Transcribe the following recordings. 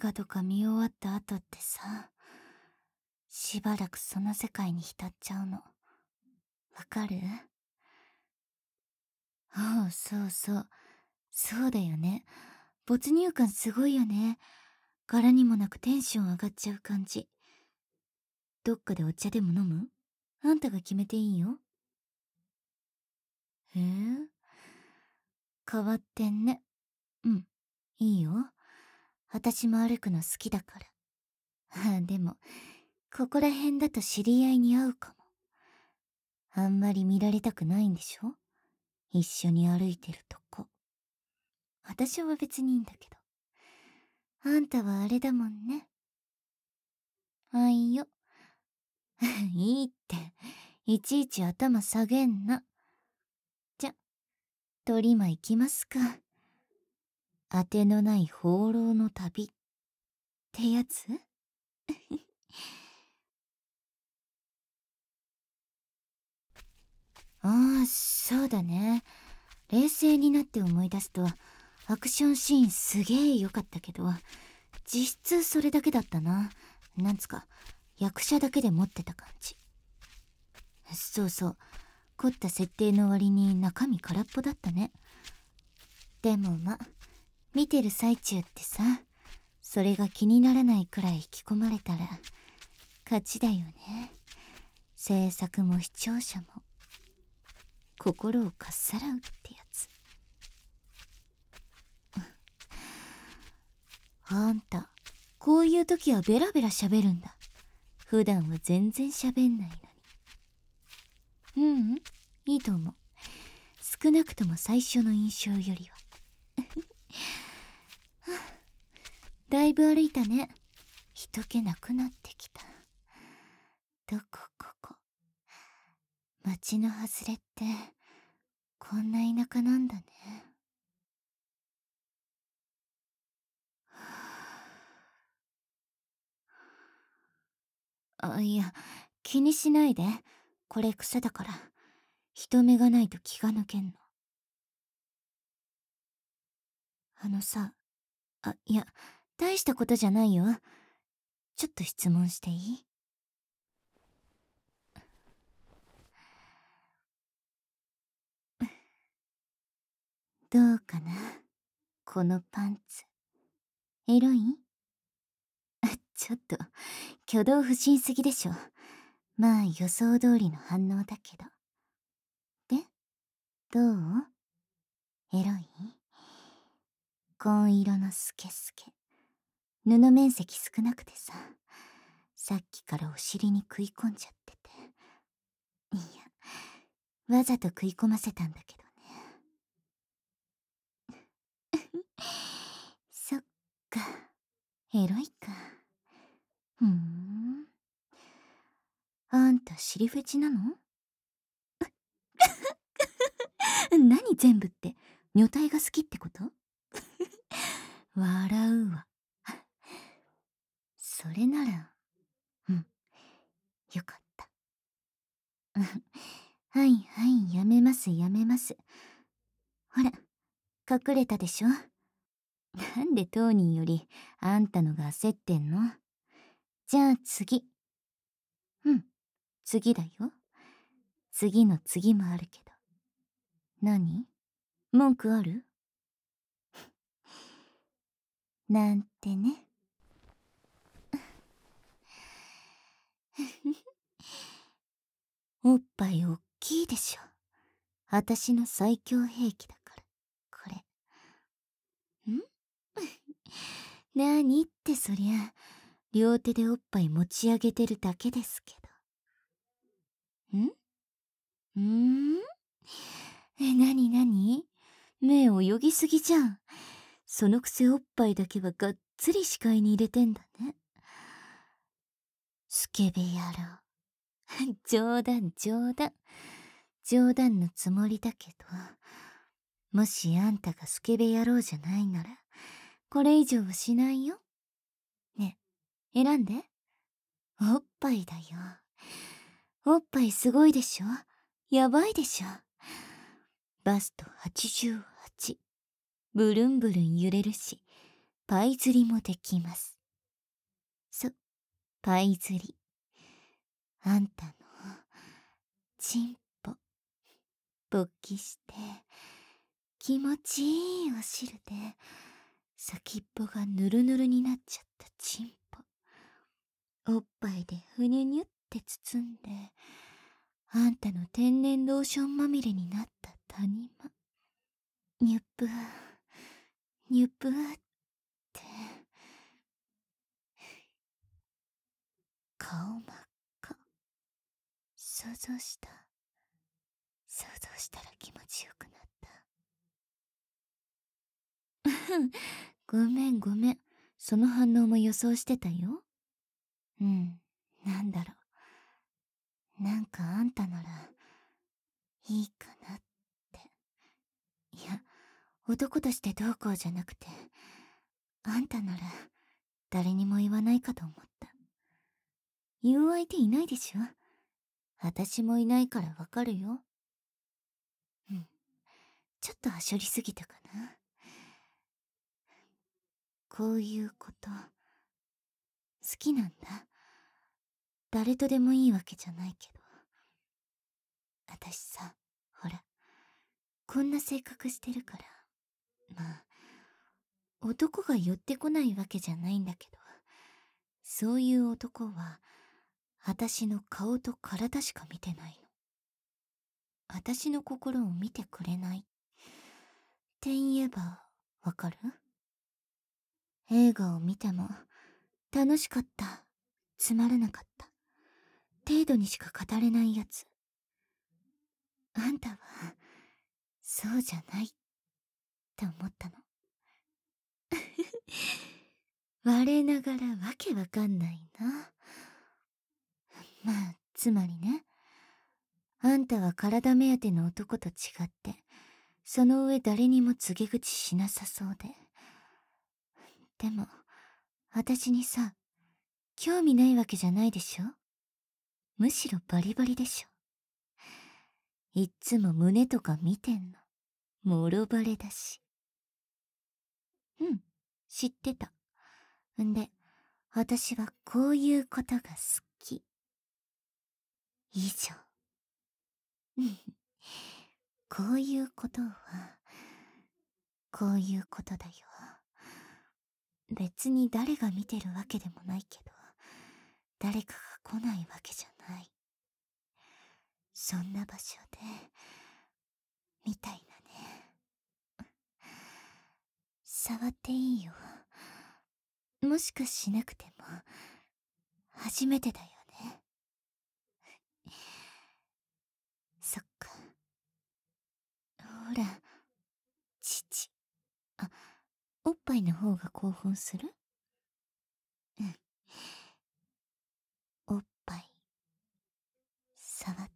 画とか見終わった後ってさ、しばらくその世界に浸っちゃうの。わかる？ああ、そうそう。そうだよね。没入感すごいよね。柄にもなくテンション上がっちゃう感じ。どっかでお茶でも飲む？あんたが決めていいよ。へえ、変わってんね。うん、いいよ。私も歩くの好きだから。ああ、でも、ここら辺だと知り合いに会うかも。あんまり見られたくないんでしょ？一緒に歩いてるとこ。私は別にいいんだけど。あんたはあれだもんね。あいよ。いいって、いちいち頭下げんな。じゃ、鳥間行きますか。当てのない放浪の旅ってやつ？ああ、そうだね。冷静になって思い出すと、アクションシーンすげえ良かったけど、実質それだけだったな。なんつか、役者だけで持ってた感じ。そうそう。凝った設定の割に中身空っぽだったね。でも見てる最中ってさ、それが気にならないくらい引き込まれたら、勝ちだよね。制作も視聴者も、心をかっさらうってやつ。あんた、こういう時はベラベラ喋るんだ。普段は全然喋んないのに。いいと思う。少なくとも最初の印象よりは。だいぶ歩いたね。人気なくなってきた。どこここ。町の外れって、こんな田舎なんだね。あ、いや、気にしないで。これ草だから。人目がないと気が抜けんの。あのさ、いや、大したことじゃないよ。ちょっと質問していい？どうかな、このパンツ。エロい？ちょっと、挙動不審すぎでしょ。まあ予想通りの反応だけど。で、どう？エロい？紺色のスケスケ。布面積少なくてさ、さっきからお尻に食い込んじゃってて。いや、わざと食い込ませたんだけどね。そっか、エロいか。ふーん。あんた尻フェチなの？何全部って、女体が好きってこと？笑うわ。それなら、うん、よかった。はいはい、やめますやめます。ほら、隠れたでしょ。なんで当人よりあんたのが焦ってんの？じゃあ次。うん、次だよ。次の次もあるけど。何？文句ある？なんてね。おっぱいおっきいでしょ。私の最強兵器だから、これ。なにってそりゃ、両手でおっぱい持ち上げてるだけですけど。なになに？目泳ぎすぎじゃん。そのくせおっぱいだけはがっつり視界に入れてんだね。スケベ野郎。冗談冗談。冗談のつもりだけど、もしあんたがスケベ野郎じゃないなら、これ以上はしないよ。ねえ、選んで。おっぱいだよ。おっぱいすごいでしょ？やばいでしょ？バスト88。ブルンブルン揺れるし、 パイ釣りもできます。パイ釣り。あんたのチンポ勃起して気持ちいいお汁で先っぽがヌルヌルになっちゃったチンポ、おっぱいでふにゅにゅって包んで、あんたの天然ローションまみれになった谷間、ニュップーニュップーって顔真っ赤。想像したら気持ちよくなった。ごめん。その反応も予想してたよ。なんだろう。なんかあんたなら、いいかなって。いや、男としてどうこうじゃなくて、あんたなら、誰にも言わないかと思った。言う相手いないでしょ。私もいないからわかるよ。ちょっとはしょりすぎたかな。こういうこと、好きなんだ。誰とでもいいわけじゃないけど。私さ、ほら、こんな性格してるから。まあ、男が寄ってこないわけじゃないんだけど、そういう男は、私の顔と体しか見てないの。私の心を見てくれない。って言えば、わかる？映画を見ても、楽しかった、つまらなかった、程度にしか語れないやつ。あんたは、そうじゃない、って思ったの。我ながらわけわかんないな。まあ、つまりね、あんたは体目当ての男と違って、その上誰にも告げ口しなさそうで。でも、私にさ、興味ないわけじゃないでしょ？むしろバリバリでしょ？いっつも胸とか見てんの。もろバレだし。知ってた。んで、私はこういうことが好き。以上。こういうことは、こういうことだよ。別に誰が見てるわけでもないけど、誰かが来ないわけじゃない。そんな場所で、みたいなね。触っていいよ。もしかしなくても、初めてだよね。そっか。ほら、父。あ、おっぱいの方が興奮する？おっぱい、触って。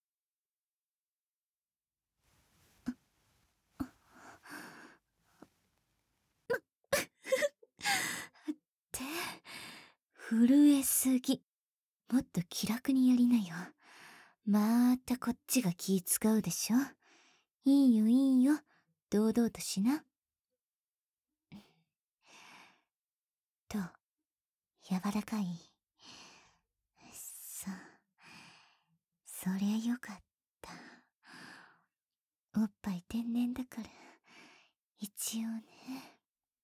って震えすぎ。もっと気楽にやりなよ。またこっちが気使うでしょ。いいよ。堂々としな。どう？柔らかい？そう。そりゃよかった。おっぱい天然だから、一応ね。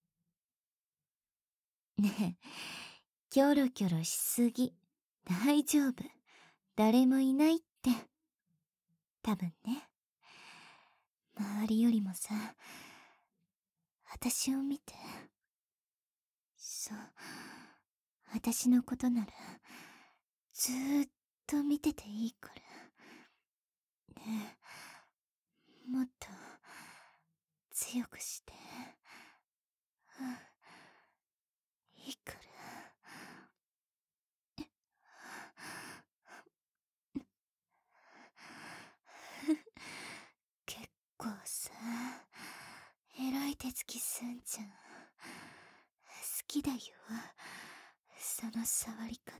ねえ、キョロキョロしすぎ。大丈夫。誰もいないって。多分ね。周りよりもさ、私を見て。そう。私のことなら、ずーっと見てていいから。ねえ、もっと、強くして。いいから。結構さ、えらい手つきすんじゃん。好きだよ、その触り方。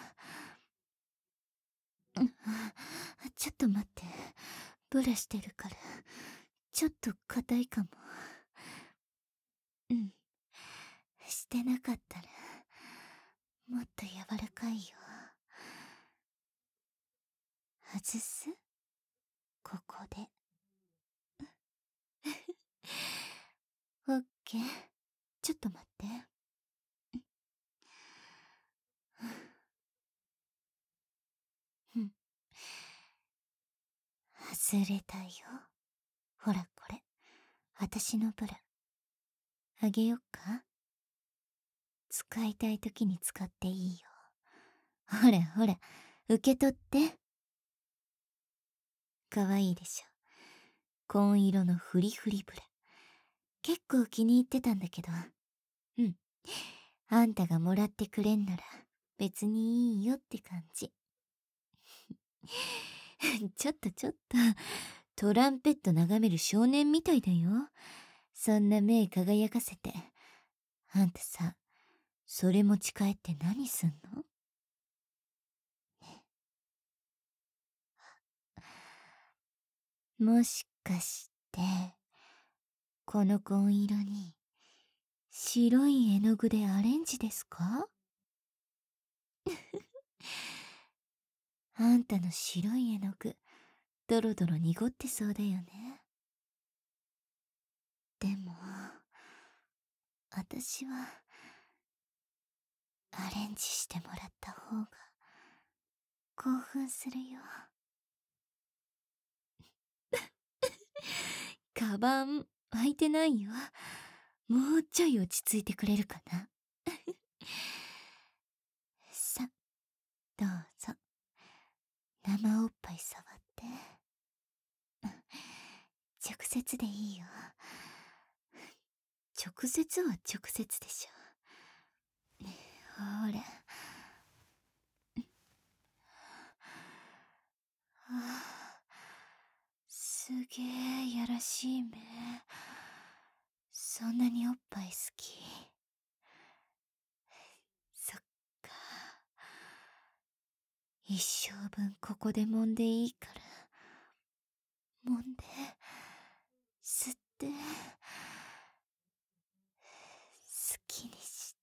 ちょっと待って、ブラしてるから、ちょっと硬いかも。 してなかったらもっと柔らかいよ。外す？ここで。オッケー。ちょっと待って。うん。外れたよ。ほらこれ、私のブラ。あげよっか？使いたい時に使っていいよ。ほらほら、受け取って。かわいいでしょ。紺色のフリフリブラ。結構気に入ってたんだけど。うん。あんたがもらってくれんなら別にいいよって感じ。ちょっとちょっと、トランペット眺める少年みたいだよ。そんな目輝かせて。あんたさ、それ持ち帰って何すんの？もしかして、この紺色に白い絵の具でアレンジですか？あんたの白い絵の具、ドロドロ濁ってそうだよね。でも、私は、アレンジしてもらった方が、興奮するよ。カバン、開いてないよ。もうちょい落ち着いてくれるかな。さ、どうぞ。生おっぱい触って。直接でいいよ。直接は直接でしょ。ほら。すげえやらしい目。そんなにおっぱい好き？そっか。一生分ここで揉んでいいから、揉んで、吸って、好きにして。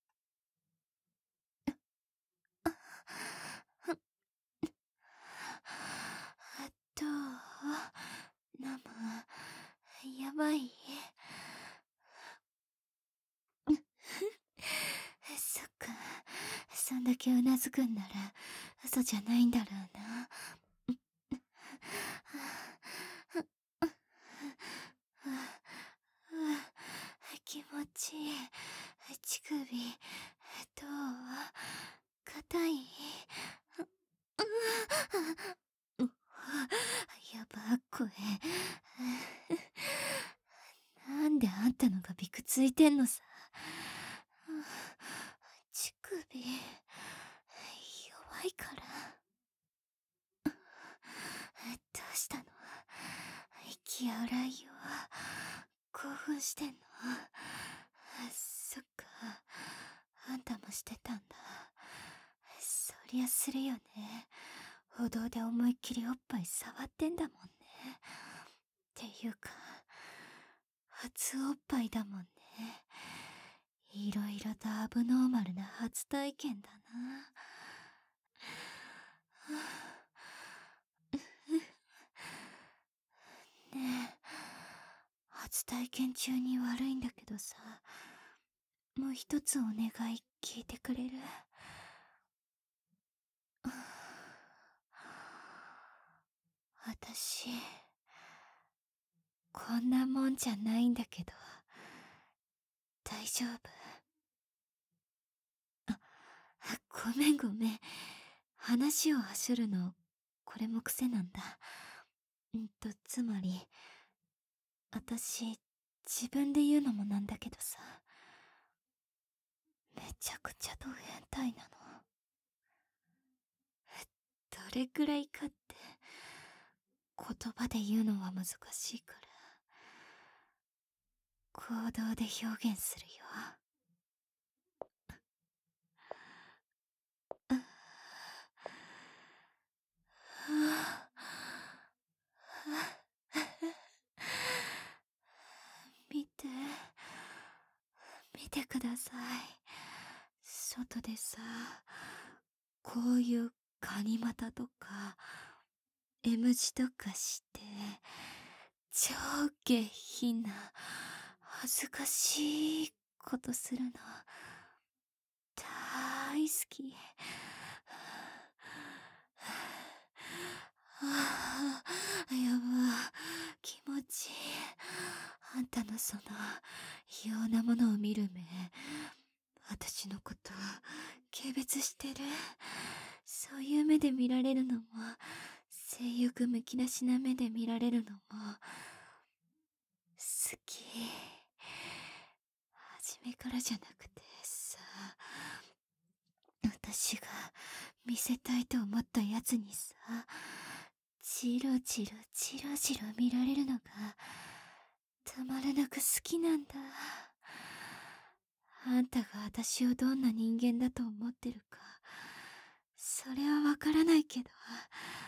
どう？ナム、やばい？そっか、そんだけうなずくんなら嘘じゃないんだろうな。気持ちいい。乳首、どう？硬い？やば、声。なんであんたのがびくついてんのさ。乳首、弱いから。どうしたの？息荒いよ。興奮してんの？そっか。あんたもしてたんだ。そりゃするよね。歩道で思いっきりおっぱい触ってんだもんね。っていうか、初おっぱいだもんね。いろいろとアブノーマルな初体験だな。ねえ、初体験中に悪いんだけどさ、もう一つお願い聞いてくれる？私、こんなもんじゃないんだけど、大丈夫？ごめんごめん。話をはしょるの、これも癖なんだ。つまり、私、自分で言うのもなんだけどさ、めちゃくちゃド変態なの。どれくらいかって、言葉で言うのは難しいから、行動で表現するよ。見て、見てください。外でさ、こういうガニ股とか、M 字とかして、超下品な、恥ずかしいことするの、大好き。ああ、やば。気持ちいい。あんたのその、異様なものを見る目、私のこと、軽蔑してる。そういう目で見られるのも、性欲むき出しな目で見られるのも、好き。初めからじゃなくてさ、私が見せたいと思ったやつにさ、チロチロチロチロ見られるのが、たまらなく好きなんだ。あんたが私をどんな人間だと思ってるか、それはわからないけど、